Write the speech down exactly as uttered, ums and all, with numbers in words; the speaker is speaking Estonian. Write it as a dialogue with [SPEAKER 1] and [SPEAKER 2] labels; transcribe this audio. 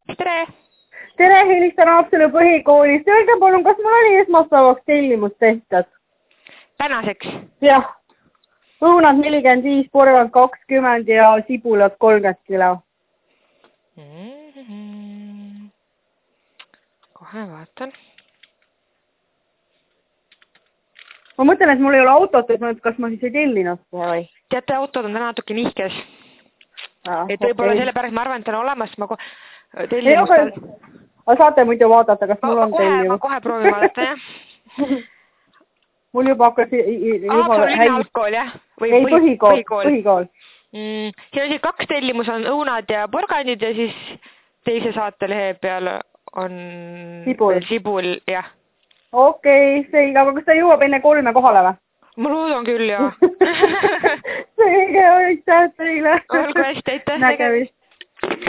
[SPEAKER 1] Tere!
[SPEAKER 2] Tere, helistan Haapsalu põhikoolist. Öelge palun, kas mul oli esmaspäevaks tellimus tehtud?
[SPEAKER 1] Tänaseks?
[SPEAKER 2] Jah. Õunad nelikümmend viis, porgand kakskümmend ja sibulad kolmkümmend kilo.
[SPEAKER 1] Mm-hmm. Kohe vaatan.
[SPEAKER 2] Ma mõtlen, et mul ei ole autot, et ma, kas ma siis ei tellinud või?
[SPEAKER 1] Teate, autod on täna natuke nihkes.
[SPEAKER 2] Ah,
[SPEAKER 1] et võib-olla
[SPEAKER 2] okay.
[SPEAKER 1] selle pärast ma arvan, et on olemas. Ma ko tellimus
[SPEAKER 2] ei, aga... aga saate muidu vaadata, kas mul
[SPEAKER 1] ma,
[SPEAKER 2] on
[SPEAKER 1] kohe,
[SPEAKER 2] tellimus?
[SPEAKER 1] ma kohe proovin vaadata, jah.
[SPEAKER 2] Mul juba hakkas...
[SPEAKER 1] Haapsalu linna algkool, jah?
[SPEAKER 2] Või ei, põhikool. põhikool. põhikool.
[SPEAKER 1] Mm, siin on siis kaks tellimus, on õunad ja porgandid ja siis teise saatelehe peal on
[SPEAKER 2] sibul,
[SPEAKER 1] sibul jah.
[SPEAKER 2] Okei, okay, selge, aga kas ta jõuab enne kolme kohale või?
[SPEAKER 1] Ma loodan küll, jah.
[SPEAKER 2] selge, aitäh teile.
[SPEAKER 1] Olgu hästi, aitäh.
[SPEAKER 2] Nägemist.